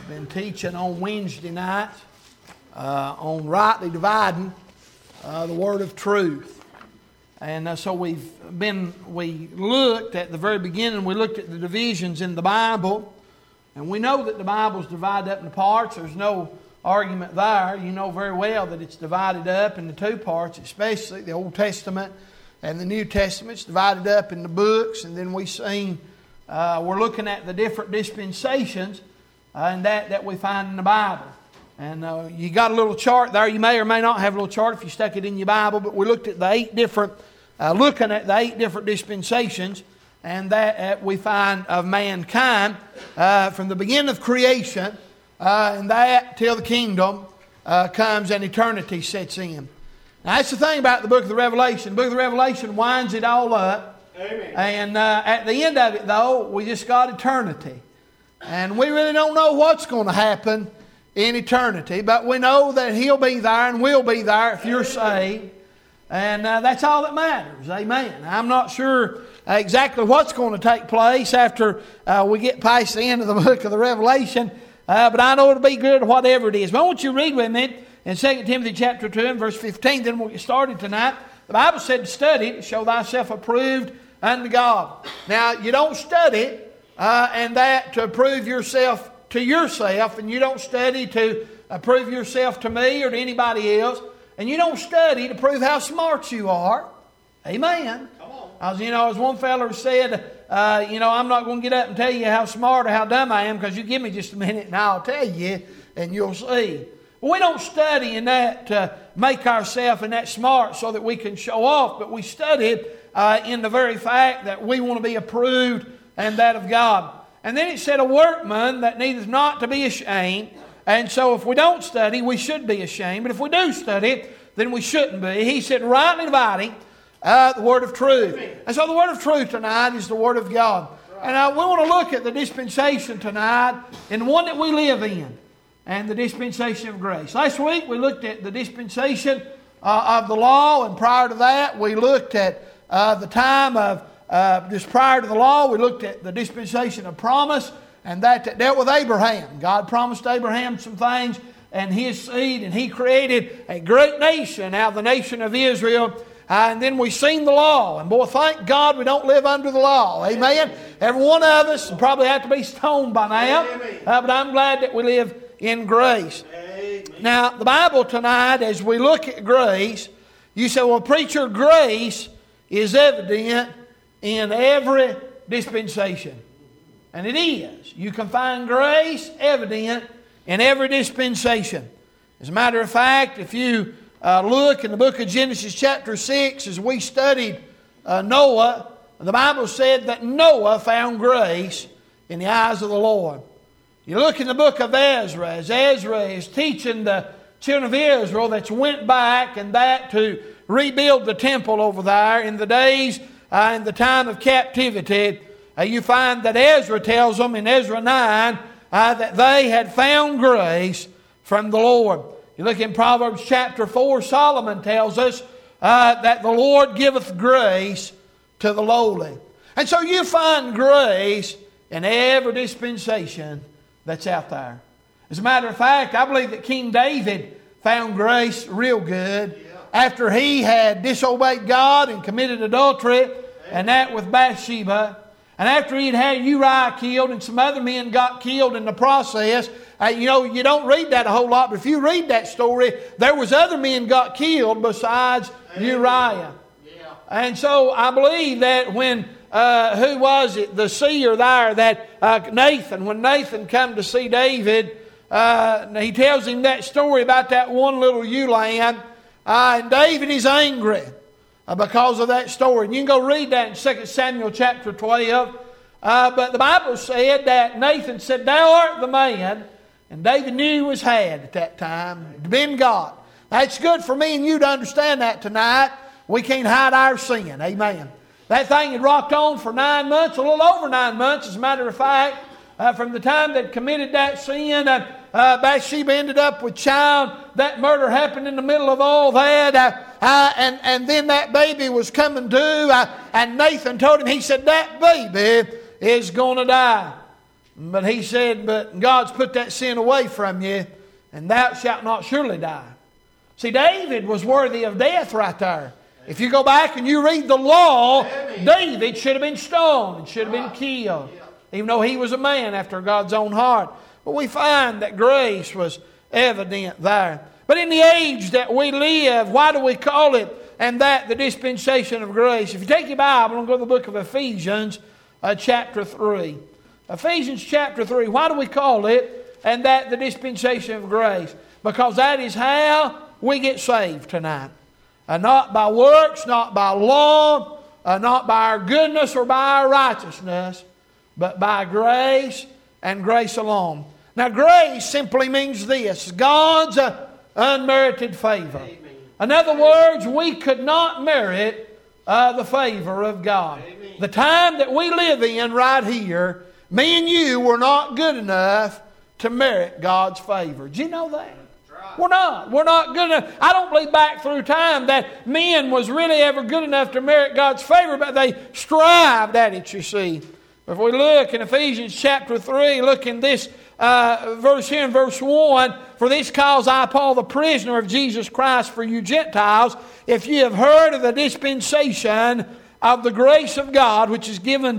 Been teaching on Wednesday nights on rightly dividing the word of truth. And so we looked at the very beginning, we looked at the divisions in the Bible. And we know that the Bible's divided up into parts. There's no argument there. You know very well that it's divided up into two parts, especially the Old Testament and the New Testament. It's divided up into books. And then we're looking at the different dispensations and that we find in the Bible. And you got a little chart there. You may or may not have a little chart if you stuck it in your Bible. But we looked at looking at the 8 different dispensations, and that we find of mankind from the beginning of creation, and that till the kingdom comes and eternity sets in. Now that's the thing about the book of the Revelation. The book of the Revelation winds it all up. Amen. And at the end of it, though, we just got eternity. And we really don't know what's going to happen in eternity, but we know that He'll be there and we'll be there if you're saved. And that's all that matters. Amen. I'm not sure exactly what's going to take place after we get past the end of the book of the Revelation, but I know it'll be good whatever it is. But I want you to read with me in 2 Timothy chapter 2 and verse 15, then we'll get started tonight. The Bible said to study to show thyself approved unto God. Now, you don't study and that to prove yourself to yourself, and you don't study to prove yourself to me or to anybody else, and you don't study to prove how smart you are. Amen. Come on. As one fellow said, I'm not going to get up and tell you how smart or how dumb I am, because you give me just a minute and I'll tell you, and you'll see. Well, we don't study in that to make ourselves in that smart so that we can show off, but we study in the very fact that we want to be approved and that of God. And then it said, a workman that needeth not to be ashamed. And so if we don't study, we should be ashamed. But if we do study, then we shouldn't be. He said, rightly dividing the word of truth. And so the word of truth tonight is the word of God. And we want to look at the dispensation tonight in the one that we live in, and the dispensation of grace. Last week we looked at the dispensation of the law, and prior to that we looked at the time of just prior to the law, we looked at the dispensation of promise, and that dealt with Abraham. God promised Abraham some things and his seed, and He created a great nation out of the nation of Israel. And then we seen the law, and boy, thank God we don't live under the law. Amen. Every one of us probably have to be stoned by now, but I'm glad that we live in grace. Amen. Now, the Bible tonight, as we look at grace, you say, well, preacher, grace is evident in every dispensation. And it is. You can find grace evident in every dispensation. As a matter of fact, if you look in the book of Genesis chapter 6, as we studied Noah, the Bible said that Noah found grace in the eyes of the Lord. You look in the book of Ezra, as Ezra is teaching the children of Israel that went back and that to rebuild the temple over there in the days in the time of captivity, you find that Ezra tells them in Ezra 9 that they had found grace from the Lord. You look in Proverbs chapter 4, Solomon tells us that the Lord giveth grace to the lowly. And so you find grace in every dispensation that's out there. As a matter of fact, I believe that King David found grace real good after he had disobeyed God and committed adultery, and that with Bathsheba. And after he'd had Uriah killed and some other men got killed in the process. You don't read that a whole lot, but if you read that story, there was other men got killed besides Uriah. Yeah. And so I believe that when, who was it, the seer there, that Nathan, when Nathan come to see David, he tells him that story about that one little ewe lamb, and David is angry because of that story. And you can go read that in 2 Samuel chapter 12. But the Bible said that Nathan said, thou art the man. And David knew he was had at that time. It had been God. That's good for me and you to understand that tonight. We can't hide our sin. Amen. That thing had rocked on for 9 months, a little over 9 months, as a matter of fact. From the time that committed that sin, Bathsheba ended up with child. That murder happened in the middle of all that. And then that baby was coming to. And Nathan told him, he said, that baby is going to die. But he said, but God's put that sin away from you, and thou shalt not surely die. See, David was worthy of death right there. If you go back and you read the law, David should have been stoned, should have been killed, even though he was a man after God's own heart. But we find that grace was evident there. But in the age that we live, why do we call it, and that the dispensation of grace? If you take your Bible and go to the book of Ephesians, chapter 3. Ephesians chapter 3, why do we call it, and that the dispensation of grace? Because that is how we get saved tonight. Not by works, not by law, not by our goodness or by our righteousness, but by grace and grace alone. Now, grace simply means this: God's unmerited favor. Amen. In other words, we could not merit the favor of God. Amen. The time that we live in right here, me and you were not good enough to merit God's favor. Did you know that? We're not. We're not good enough. I don't believe back through time that men was really ever good enough to merit God's favor, but they strived at it, you see. If we look in Ephesians chapter 3, look in this verse here in verse 1, for this cause I, Paul, the prisoner of Jesus Christ for you Gentiles, if ye have heard of the dispensation of the grace of God, which is given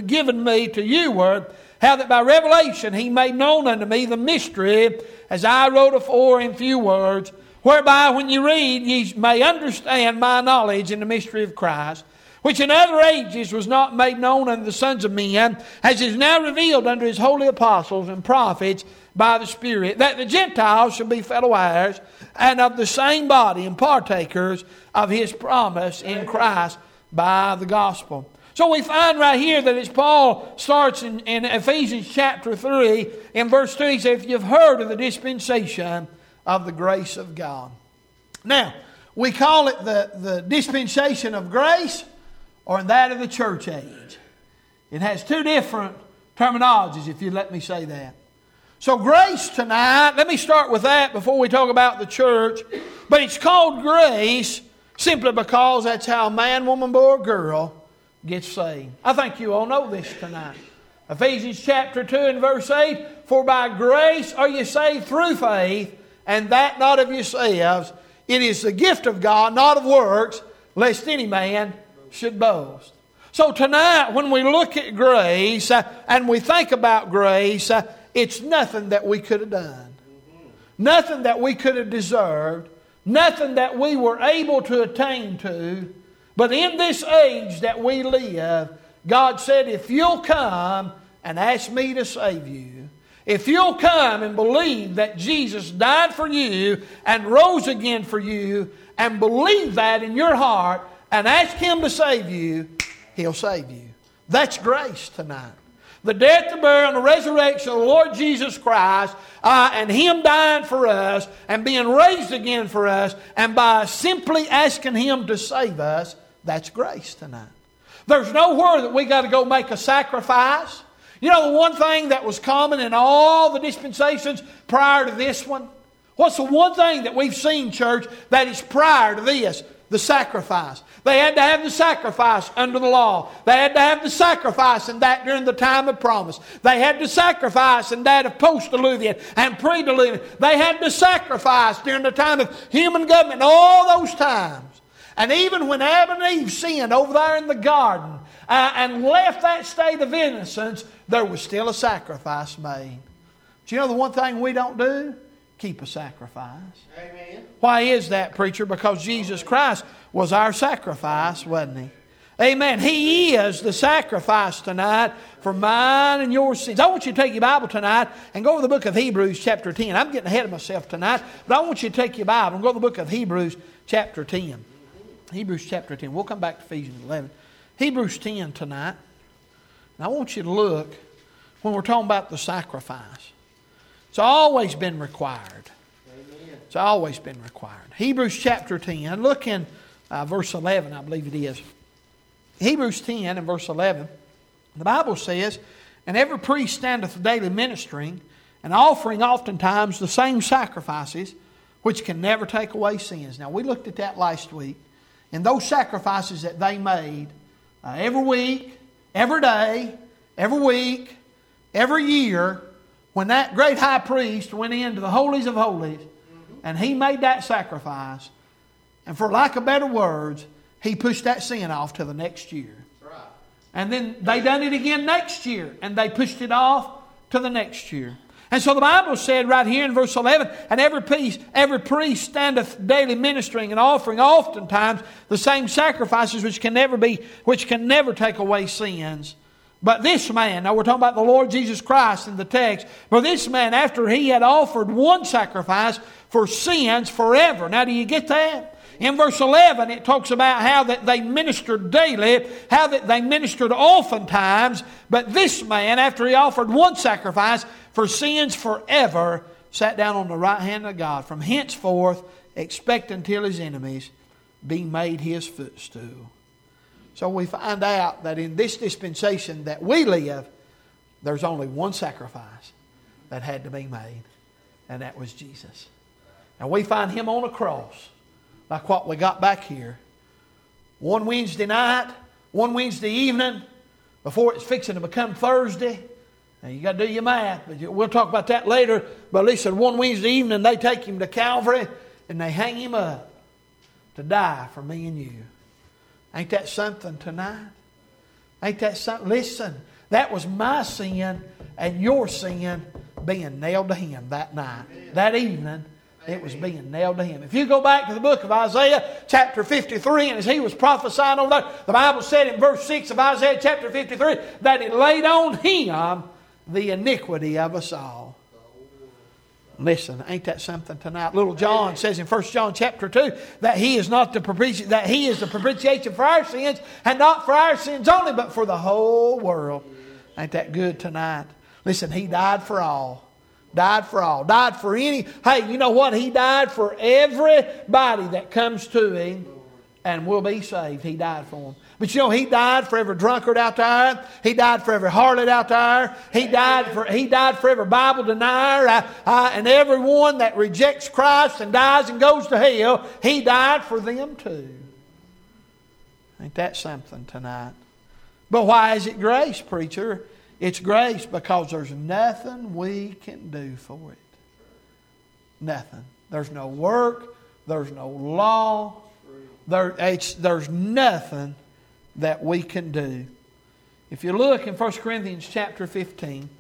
me to you, how that by revelation he made known unto me the mystery, as I wrote afore in few words, whereby when you read ye may understand my knowledge in the mystery of Christ, which in other ages was not made known unto the sons of men, as is now revealed unto his holy apostles and prophets by the Spirit, that the Gentiles should be fellow heirs, and of the same body, and partakers of his promise in Christ by the gospel. So we find right here that as Paul starts in Ephesians chapter 3, in verse 2, he says, if you've heard of the dispensation of the grace of God. Now, we call it the dispensation of grace, or in that of the church age. It has two different terminologies, if you'd let me say that. So grace tonight, let me start with that before we talk about the church. But it's called grace simply because that's how a man, woman, boy, or girl gets saved. I think you all know this tonight. Ephesians chapter 2 and verse 8, for by grace are you saved through faith, and that not of yourselves. It is the gift of God, not of works, lest any man should boast. So tonight, when we look at grace and we think about grace, it's nothing that we could have done. Nothing that we could have deserved. Nothing that we were able to attain to. But in this age that we live, God said, if you'll come and ask me to save you, if you'll come and believe that Jesus died for you and rose again for you, and believe that in your heart and ask Him to save you, He'll save you. That's grace tonight. The death, the burial, and the resurrection of the Lord Jesus Christ, and Him dying for us, and being raised again for us, and by simply asking Him to save us, that's grace tonight. There's nowhere that we got to go make a sacrifice. You know the one thing that was common in all the dispensations prior to this one? What's the one thing that we've seen, church, that is prior to this? The sacrifice. They had to have the sacrifice under the law. They had to have the sacrifice in that during the time of promise. They had to sacrifice in that of post-diluvian and pre-diluvian. They had to sacrifice during the time of human government, all those times. And even when Adam and Eve sinned over there in the garden and left that state of innocence, there was still a sacrifice made. But you know the one thing we don't do? Keep a sacrifice. Amen. Why is that, preacher? Because Jesus Christ was our sacrifice, wasn't He? Amen. He is the sacrifice tonight for mine and your sins. I want you to take your Bible tonight and go to the book of Hebrews chapter 10. I'm getting ahead of myself tonight, but I want you to take your Bible and go to the book of Hebrews chapter 10. Hebrews chapter 10. We'll come back to Ephesians 11. Hebrews 10 tonight. And I want you to look when we're talking about the sacrifice. It's always been required. Amen. It's always been required. Hebrews chapter 10. Look in verse 11, I believe it is. Hebrews 10 and verse 11. The Bible says, and every priest standeth daily ministering, and offering oftentimes the same sacrifices, which can never take away sins. Now, we looked at that last week. And those sacrifices that they made every week, every day, every week, every year when that great high priest went into the holies of holies and he made that sacrifice, and for lack of better words, he pushed that sin off to the next year. And then they done it again next year, and they pushed it off to the next year. And so the Bible said right here in verse 11, and every priest standeth daily ministering and offering oftentimes the same sacrifices which can never take away sins. But this man, now we're talking about the Lord Jesus Christ in the text, but this man, after he had offered one sacrifice for sins forever. Now do you get that? In verse 11, it talks about how that they ministered daily, how that they ministered oftentimes. But this man, after he offered one sacrifice for sins forever, sat down on the right hand of God, from henceforth expecting till his enemies be made his footstool. So we find out that in this dispensation that we live, there's only one sacrifice that had to be made, and that was Jesus. And we find Him on a cross, like what we got back here. One Wednesday night, one Wednesday evening, before it's fixing to become Thursday. Now you got to do your math, but we'll talk about that later. But listen, one Wednesday evening they take Him to Calvary and they hang Him up to die for me and you. Ain't that something tonight? Ain't that something? Listen, that was my sin and your sin being nailed to Him that night. That evening, it was being nailed to Him. If you go back to the book of Isaiah, chapter 53, and as he was prophesying on that, the Bible said in verse 6 of Isaiah chapter 53 that it laid on Him the iniquity of us all. Listen, ain't that something tonight? Little John says in 1 John chapter 2 that He is the propitiation for our sins, and not for our sins only, but for the whole world. Ain't that good tonight? Listen, He died for all. Died for all. Died for any. Hey, you know what? He died for everybody that comes to Him and will be saved. He died for them. But you know, He died for every drunkard out there. He died for every harlot out there. He died for every Bible denier and everyone that rejects Christ and dies and goes to hell. He died for them too. Ain't that something tonight? But why is it grace, preacher? It's grace because there's nothing we can do for it. Nothing. There's no work. There's no law. There's nothing that we can do. If you look in 1 Corinthians chapter 15,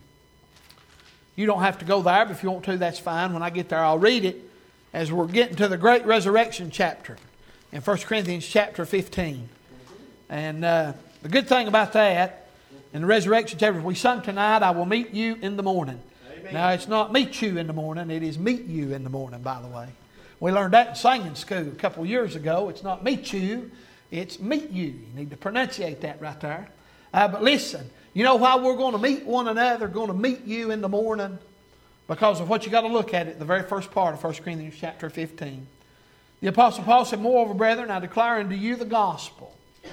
you don't have to go there, but if you want to, that's fine. When I get there, I'll read it as we're getting to the great resurrection chapter in 1 Corinthians chapter 15. And the good thing about that, in the resurrection chapter, we sung tonight, I will meet you in the morning. Amen. Now, it's not meet you in the morning, it is meet you in the morning, by the way. We learned that in singing school a couple of years ago. It's not meet you, it's meet you. You need to pronunciate that right there. But listen, you know why we're going to meet one another, going to meet you in the morning? Because of what you got to look at the very first part of 1 Corinthians chapter 15. The Apostle Paul said, moreover, brethren, I declare unto you the gospel.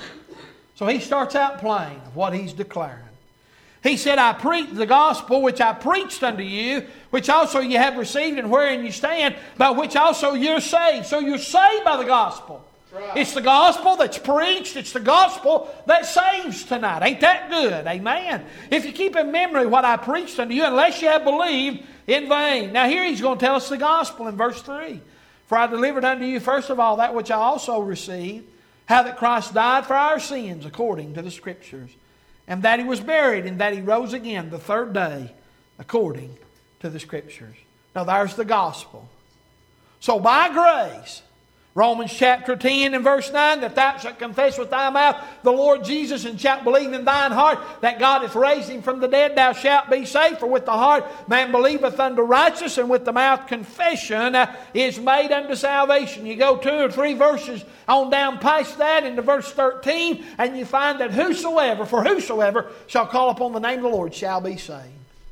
So he starts out plain of what he's declaring. He said, I preach the gospel which I preached unto you, which also you have received and wherein you stand, by which also you're saved. So you're saved by the gospel. Right. It's the gospel that's preached. It's the gospel that saves tonight. Ain't that good? Amen. If you keep in memory what I preached unto you, unless you have believed in vain. Now here he's going to tell us the gospel in verse 3. For I delivered unto you first of all that which I also received, how that Christ died for our sins according to the Scriptures, and that He was buried, and that He rose again the third day according to the Scriptures. Now there's the gospel. So by grace, Romans chapter 10 and verse 9, that thou shalt confess with thy mouth the Lord Jesus, and shalt believe in thine heart that God hath raised Him from the dead, thou shalt be saved. For with the heart man believeth unto righteousness, and with the mouth confession is made unto salvation. You go 2 or 3 verses on down past that into verse 13, and you find that whosoever shall call upon the name of the Lord shall be saved.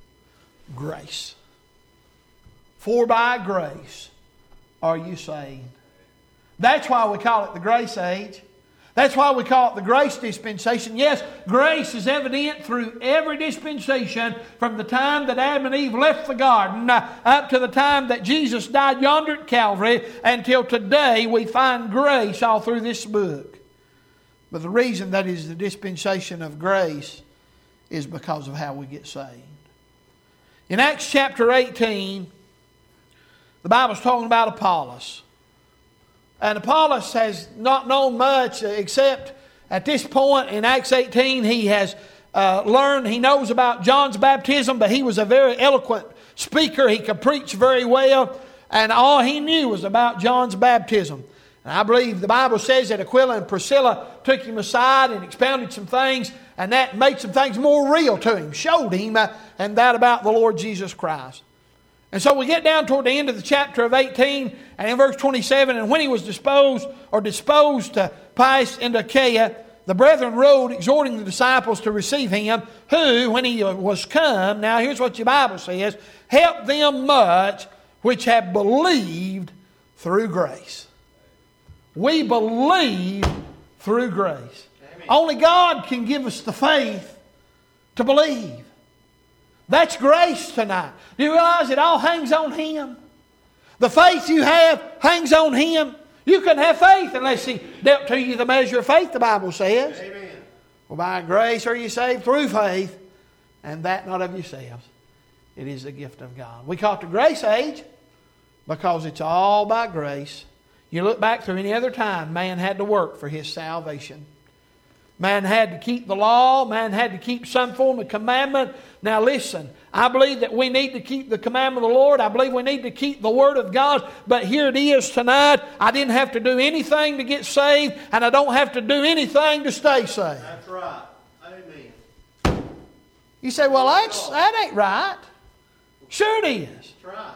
Grace. For by grace are you saved. That's why we call it the grace age. That's why we call it the grace dispensation. Yes, grace is evident through every dispensation from the time that Adam and Eve left the garden up to the time that Jesus died yonder at Calvary until today. We find grace all through this book. But the reason that is the dispensation of grace is because of how we get saved. In Acts chapter 18, the Bible's talking about Apollos. And Apollos has not known much except at this point in Acts 18 he has learned, he knows about John's baptism, but he was a very eloquent speaker. He could preach very well, and all he knew was about John's baptism. And I believe the Bible says that Aquila and Priscilla took him aside and expounded some things, and that made some things more real to him, showed him and that about the Lord Jesus Christ. And so we get down toward the end of the chapter of 18, and in verse 27, and when he was disposed to pass into Achaia, the brethren wrote, exhorting the disciples to receive him, who, when he was come, now here's what your Bible says, helped them much which have believed through grace. We believe through grace. Amen. Only God can give us the faith to believe. That's grace tonight. Do you realize it all hangs on Him? The faith you have hangs on Him. You couldn't have faith unless He dealt to you the measure of faith, the Bible says. Amen. For by grace are you saved through faith, and that not of yourselves. It is the gift of God. We call it the grace age because it's all by grace. You look back through any other time, man had to work for his salvation. Man had to keep the law. Man had to keep some form of commandment. Now listen, I believe that we need to keep the commandment of the Lord. I believe we need to keep the Word of God. But here it is tonight. I didn't have to do anything to get saved, and I don't have to do anything to stay saved. That's right. Amen. You say, well, that ain't right. Sure it is. That's right.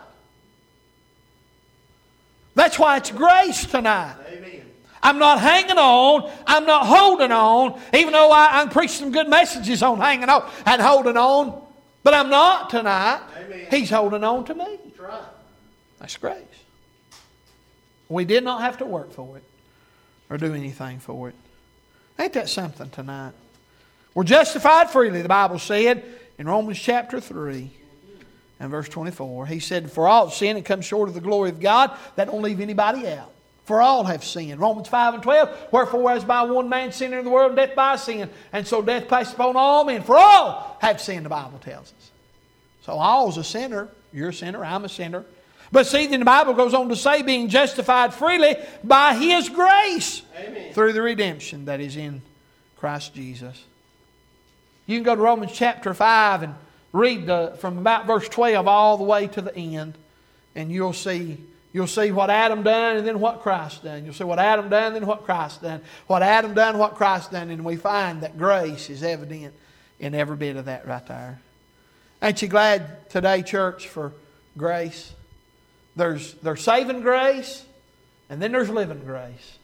That's why it's grace tonight. Amen. I'm not hanging on. I'm not holding on. Even though I preach some good messages on hanging on and holding on. But I'm not tonight. Amen. He's holding on to me. That's right. That's grace. We did not have to work for it or do anything for it. Ain't that something tonight? We're justified freely, the Bible said in Romans chapter 3 and verse 24. He said, for all sin and come short of the glory of God, that don't leave anybody out. For all have sinned. Romans 5 and 12. Wherefore as by one man sin entered the world, and death by sin. And so death passed upon all men. For all have sinned, the Bible tells us. So all's a sinner. You're a sinner. I'm a sinner. But see, then the Bible goes on to say, being justified freely by His grace. Amen. Through the redemption that is in Christ Jesus. You can go to Romans chapter 5 and read from about verse 12 all the way to the end. And you'll see what Adam done and then what Christ done. You'll see what Adam done and then what Christ done. What Adam done, what Christ done. And we find that grace is evident in every bit of that right there. Ain't you glad today, church, for grace? There's saving grace and then there's living grace.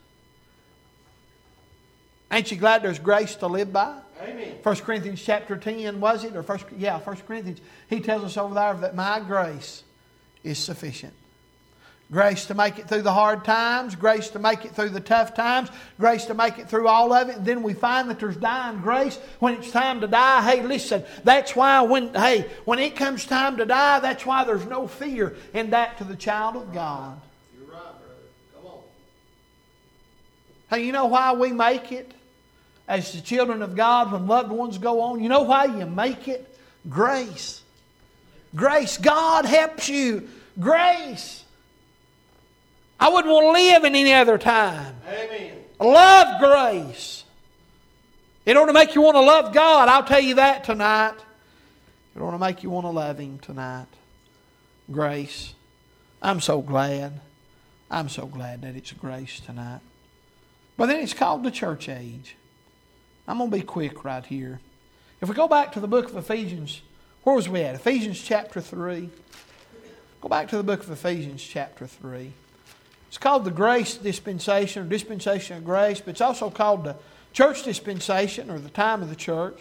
Ain't you glad there's grace to live by? Amen. 1 Corinthians chapter 10, was it? 1 Corinthians. He tells us over there that my grace is sufficient. Grace to make it through the hard times. Grace to make it through the tough times. Grace to make it through all of it. And then we find that there's dying grace when it's time to die. Hey, listen, that's why when it comes time to die, that's why there's no fear in that to the child of God. You're right, brother. Come on. Hey, you know why we make it as the children of God when loved ones go on? You know why you make it? Grace. Grace. God helps you. Grace. I wouldn't want to live in any other time. Amen. Love grace. It ought to make you want to love God. I'll tell you that tonight. It ought to make you want to love Him tonight. Grace. I'm so glad. I'm so glad that it's grace tonight. But then it's called the church age. I'm going to be quick right here. If we go back to the book of Ephesians, where was we at? Ephesians chapter 3. Go back to the book of Ephesians chapter 3. It's called the grace dispensation or dispensation of grace, but it's also called the church dispensation or the time of the church.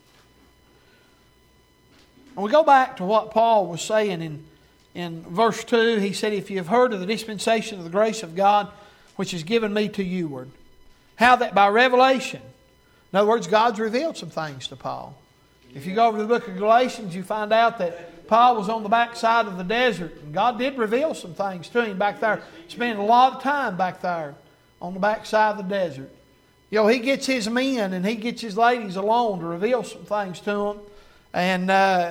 And we go back to what Paul was saying in verse 2. He said, if you have heard of the dispensation of the grace of God, which is given me to youward, how that by revelation, in other words, God's revealed some things to Paul. If you go over to the book of Galatians, you find out that Paul was on the backside of the desert, and God did reveal some things to him back there. Spent a lot of time back there on the backside of the desert. You know, he gets his men and he gets his ladies alone to reveal some things to them. And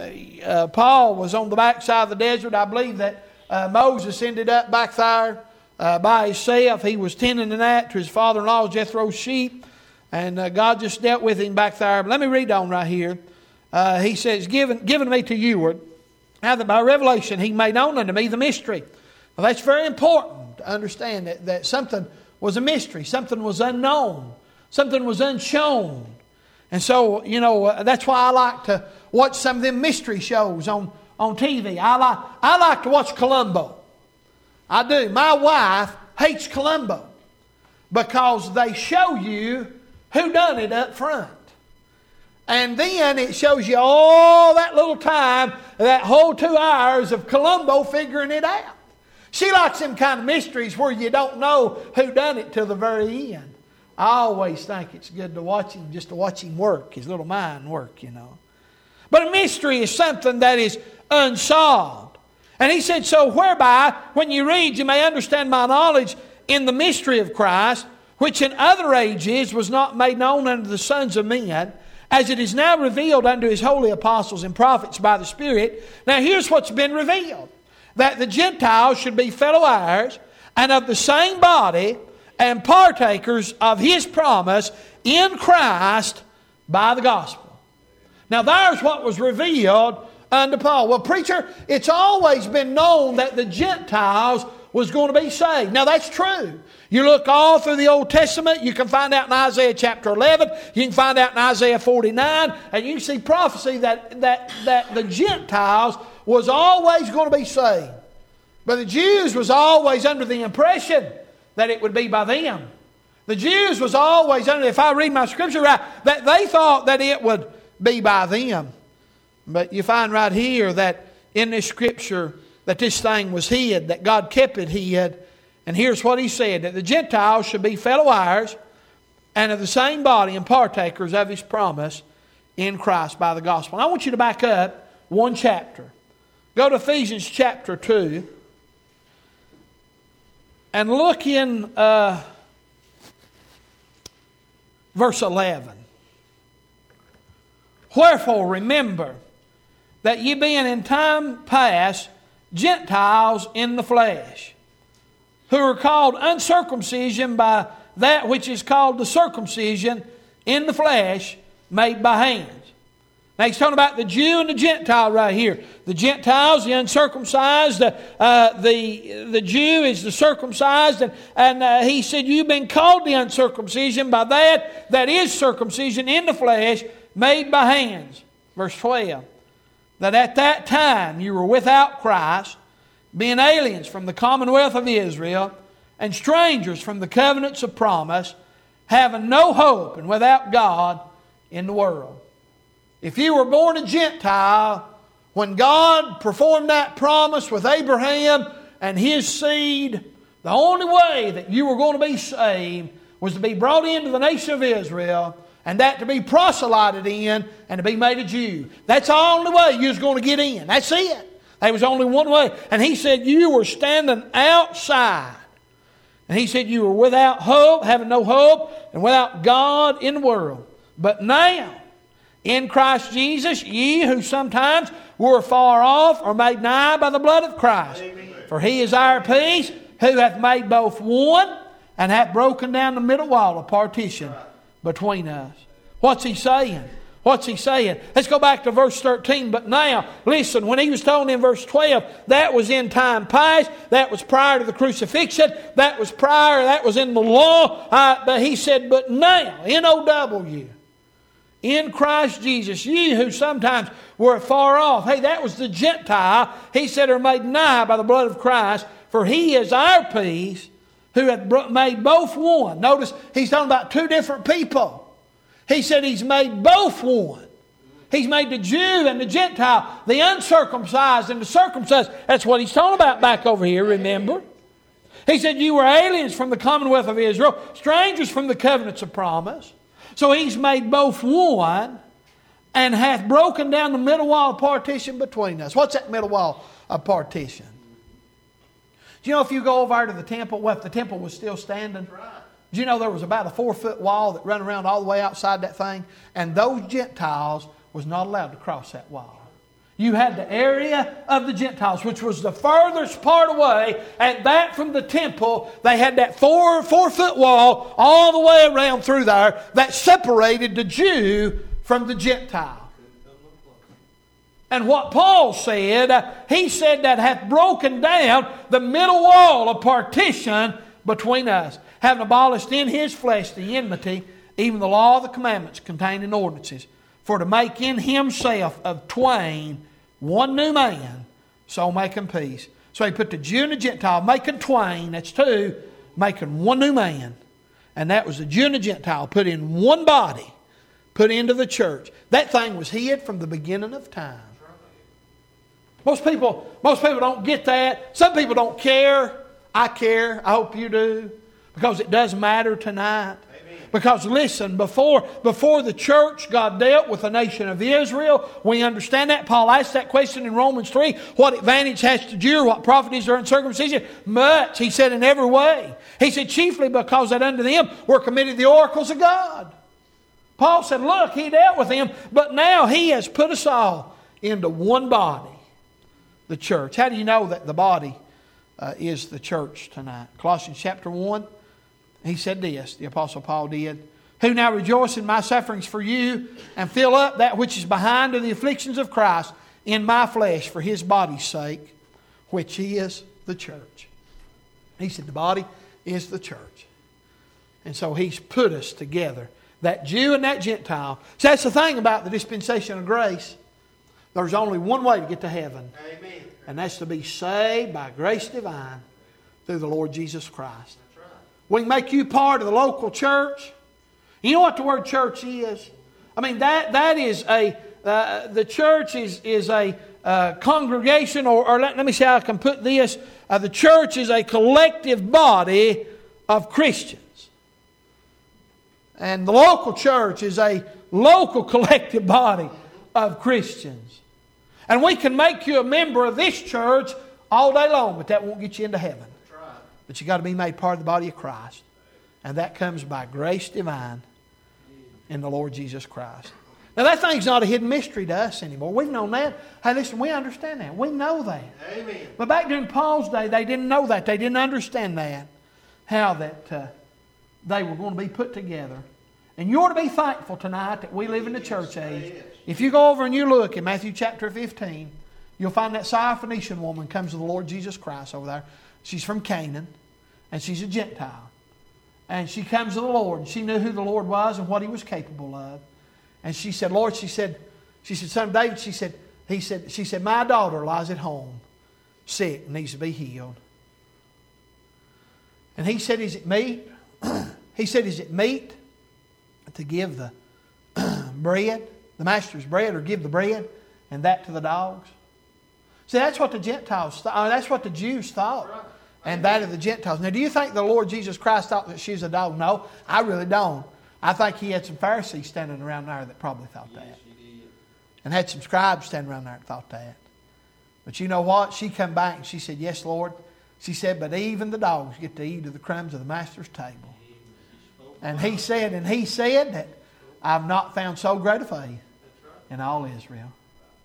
Paul was on the backside of the desert. I believe that Moses ended up back there by himself. He was tending to that to his father-in-law Jethro's sheep. And God just dealt with him back there. But let me read on right here. He says, given me to you, now that by revelation he made known unto me the mystery. Well, that's very important to understand that something was a mystery. Something was unknown. Something was unshown. And so, that's why I like to watch some of them mystery shows on TV. I like to watch Columbo. I do. My wife hates Columbo because they show you who done it up front. And then it shows you all that little time, that whole 2 hours of Columbo figuring it out. She likes them kind of mysteries where you don't know who done it till the very end. I always think it's good to watch him, just to watch him work, his little mind work, But a mystery is something that is unsolved. And he said, so whereby, when you read, you may understand my knowledge in the mystery of Christ, which in other ages was not made known unto the sons of men, as it is now revealed unto his holy apostles and prophets by the Spirit. Now here's what's been revealed. That the Gentiles should be fellow heirs and of the same body and partakers of his promise in Christ by the gospel. Now there's what was revealed unto Paul. Well, preacher, it's always been known that the Gentiles was going to be saved. Now that's true. You look all through the Old Testament, you can find out in Isaiah chapter 11, you can find out in Isaiah 49, and you can see prophecy that the Gentiles was always going to be saved. But the Jews was always under the impression that it would be by them. The Jews was always under, if I read my scripture right, that they thought that it would be by them. But you find right here that in this scripture that this thing was hid, that God kept it hid. And here's what he said, that the Gentiles should be fellow heirs and of the same body and partakers of his promise in Christ by the gospel. And I want you to back up one chapter. Go to Ephesians chapter 2 and look in verse 11. Wherefore remember that ye being in time past Gentiles in the flesh, who are called uncircumcision by that which is called the circumcision in the flesh made by hands. Now he's talking about the Jew and the Gentile right here. The Gentiles, the uncircumcised, the Jew is the circumcised, and he said, you've been called the uncircumcision by that is circumcision in the flesh made by hands. Verse 12. That at that time you were without Christ, being aliens from the commonwealth of Israel, and strangers from the covenants of promise, having no hope and without God in the world. If you were born a Gentile, when God performed that promise with Abraham and his seed, the only way that you were going to be saved was to be brought into the nation of Israel, and that to be proselyted in and to be made a Jew. That's the only way you was going to get in. That's it. There was only one way. And he said you were standing outside. And he said you were without hope, having no hope, and without God in the world. But now, in Christ Jesus, ye who sometimes were far off are made nigh by the blood of Christ. Amen. For he is our peace, who hath made both one, and hath broken down the middle wall of partition between us. What's he saying? What's he saying? Let's go back to verse 13. But now, listen, when he was told in verse 12, that was in time past. That was prior to the crucifixion. That was in the law. But he said, but now, N-O-W, in Christ Jesus, ye who sometimes were far off. Hey, that was the Gentile. He said, are made nigh by the blood of Christ. For he is our peace, who hath made both one. Notice, he's talking about two different people. He said he's made both one. He's made the Jew and the Gentile, the uncircumcised and the circumcised. That's what he's talking about back over here, remember? He said you were aliens from the commonwealth of Israel, strangers from the covenants of promise. So he's made both one and hath broken down the middle wall of partition between us. What's that middle wall of partition? Do you know if you go over to the temple, well, if the temple was still standing, do you know there was about a 4-foot wall that ran around all the way outside that thing? And those Gentiles was not allowed to cross that wall. You had the area of the Gentiles, which was the furthest part away, and that from the temple, they had that 4-foot wall all the way around through there that separated the Jew from the Gentile. And what Paul said, he said that hath broken down the middle wall of partition between us, having abolished in his flesh the enmity, even the law of the commandments contained in ordinances, for to make in himself of twain one new man, so making peace. So he put the Jew and the Gentile, making twain, that's two, making one new man. And that was the Jew and the Gentile put in one body, put into the church. That thing was hid from the beginning of time. Most people don't get that. Some people don't care. I care. I hope you do. Because it does matter tonight. Because listen, before the church, God dealt with the nation of Israel. We understand that. Paul asked that question in Romans 3. What advantage has the Jew? What profit is there in circumcision? Much, he said, in every way. He said, chiefly because that unto them were committed the oracles of God. Paul said, look, he dealt with them, but now he has put us all into one body, the church. How do you know that the body is the church tonight? Colossians chapter 1. He said this, the Apostle Paul did, who now rejoice in my sufferings for you, and fill up that which is behind of the afflictions of Christ in my flesh for his body's sake, which is the church. He said the body is the church. And so he's put us together, that Jew and that Gentile. So that's the thing about the dispensation of grace. There's only one way to get to heaven. Amen. And that's to be saved by grace divine through the Lord Jesus Christ. We can make you part of the local church. You know what the word church is? I mean, that is the church is a congregation, or let me see how I can put this. The church is a collective body of Christians. And the local church is a local collective body of Christians. And we can make you a member of this church all day long, but that won't get you into heaven. But you've got to be made part of the body of Christ. And that comes by grace divine in the Lord Jesus Christ. Now that thing's not a hidden mystery to us anymore. We've known that. Hey, listen, we understand that. We know that. Amen. But back during Paul's day, they didn't know that. They didn't understand that. How that they were going to be put together. And you ought to be thankful tonight that we live in the church age. If you go over and you look in Matthew chapter 15, you'll find that Syrophoenician woman comes to the Lord Jesus Christ over there. She's from Canaan, and she's a Gentile. And she comes to the Lord, and she knew who the Lord was and what He was capable of. And she said, Lord, she said, son of David, she said, my daughter lies at home, sick, needs to be healed. And He said, is it meet? He said, is it meet to give the bread, the master's bread, or give the bread, and that to the dogs? See, that's what the Gentiles thought. That's what the Jews thought. And that of the Gentiles. Now, do you think the Lord Jesus Christ thought that she's a dog? No, I really don't. I think He had some Pharisees standing around there that probably thought that. And had some scribes standing around there that thought that. But you know what? She come back and she said, yes, Lord. She said, but even the dogs get to eat of the crumbs of the master's table. And He said that I've not found so great a faith in all Israel.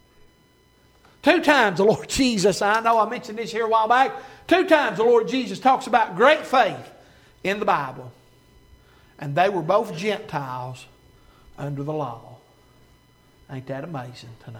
2 times the Lord Jesus, I know I mentioned this here a while back, 2 times the Lord Jesus talks about great faith in the Bible. And they were both Gentiles under the law. Ain't that amazing tonight?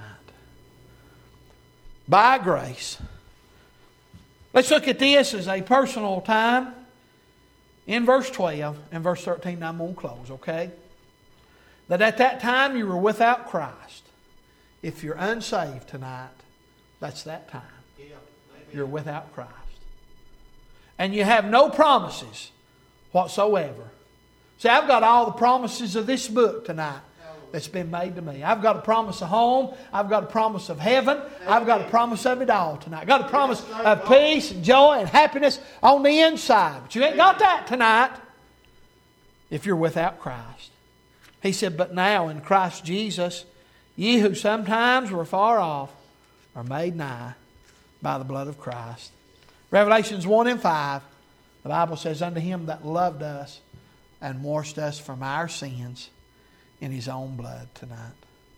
By grace. Let's look at this as a personal time. In verse 12 and verse 13, I'm going to close, okay? That at that time you were without Christ. If you're unsaved tonight, that's that time. You're without Christ. And you have no promises whatsoever. See, I've got all the promises of this book tonight that's been made to me. I've got a promise of home. I've got a promise of heaven. I've got a promise of it all tonight. I've got a promise of peace and joy and happiness on the inside. But you ain't got that tonight if you're without Christ. He said, but now in Christ Jesus, ye who sometimes were far off are made nigh by the blood of Christ. Revelations 1 and 5, the Bible says, unto Him that loved us and washed us from our sins in His own blood tonight.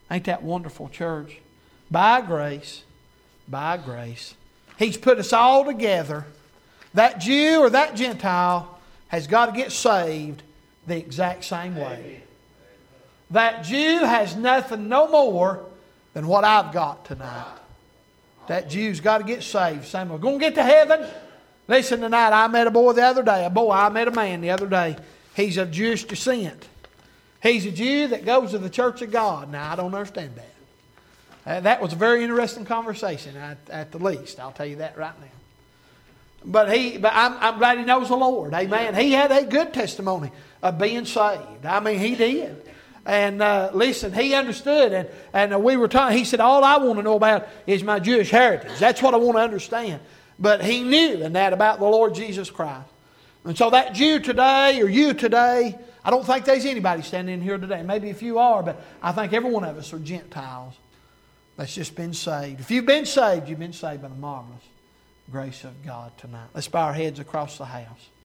Ain't that wonderful, church? By grace, by grace. He's put us all together. That Jew or that Gentile has got to get saved the exact same way. That Jew has nothing no more than what I've got tonight. That Jew's got to get saved. Same way. Going to get to heaven? Listen, tonight I met a boy the other day. I met a man the other day. He's of Jewish descent. He's a Jew that goes to the Church of God. Now, I don't understand that. That was a very interesting conversation, at the least. I'll tell you that right now. But I'm glad he knows the Lord. Amen. He had a good testimony of being saved. I mean, he did. And listen, he understood. And we were talking. He said, all I want to know about is my Jewish heritage. That's what I want to understand. But he knew that about the Lord Jesus Christ. And so that Jew today, or you today, I don't think there's anybody standing in here today. Maybe a few are, but I think every one of us are Gentiles that's just been saved. If you've been saved by the marvelous grace of God tonight. Let's bow our heads across the house.